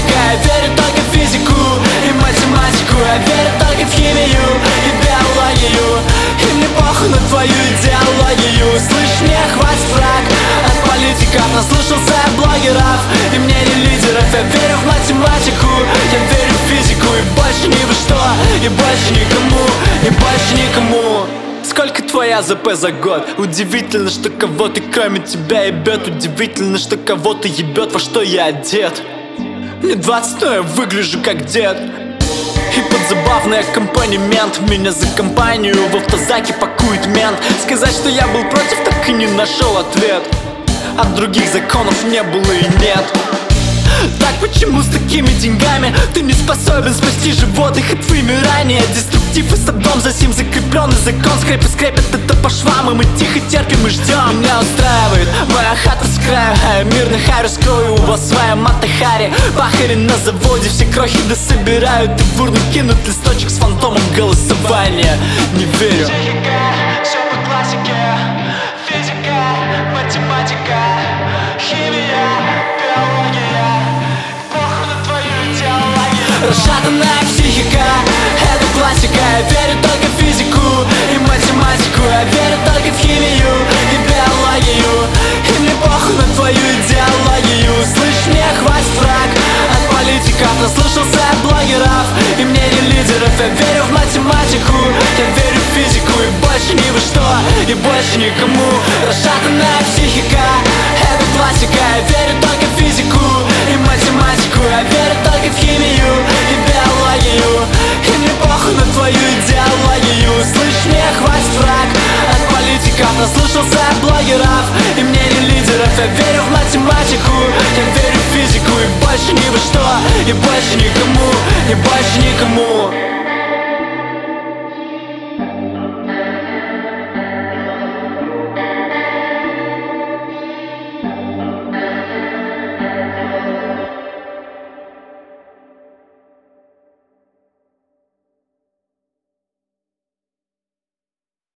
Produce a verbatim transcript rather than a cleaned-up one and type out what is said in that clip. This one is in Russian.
классика. Я верю только в физику и математику. Я верю только в химию и биологию. И мне похуй на твою идеологию. Слышь, мне хватит враг от политиков. Наслушался я блогеров и мнений лидеров. Я верю в математику, я верю в физику. И больше ни во что, и больше никому, и больше никому. Сколько твоя ЗП за год? Удивительно, что кого-то кроме тебя ебет. Удивительно, что кого-то ебет, во что я одет. Мне двадцать, но я выгляжу как дед. И под забавный аккомпанемент меня за компанию в автозаке пакует мент. Сказать, что я был против, так и не нашел ответ. От других законов не было и нет. Так почему с такими деньгами ты не способен спасти животных от вымирания? Деструктив и садом, за сим закрепленный закон. Скрепы скрепят это по швам, и мы тихо терпим и ждем. Меня устраивает моя хата с краю, а я мирно харю скрою. У вас своя матахари, пахари на заводе все крохи дособирают и в урну кинут листочек с фантомом голосования. Не верю. Психика, все по классике. Физика, математика, химия, биология. Похуй на твою идеологию. Расшатанная психика, это классика. Я верю только в физику и математику. Я верю только в химию и биологию. И мне похуй на твою идеологию. Слышь, мне хватит враг от политиков. Наслушался я блогеров и мнений лидеров. Я верю в математику, я верю в физику. И больше ни во что, и больше никому. Расшатанная психика, это классика. Я верю только в физику и математику. Я верю только в химию и биологию. И мне похуй на твою идеологию. Слышь, мне хватит враг от политиков. Наслушался я блогеров и мнений лидеров. Я верю в математику, я верю в физику. И больше ни во что, и больше никому, и больше никому.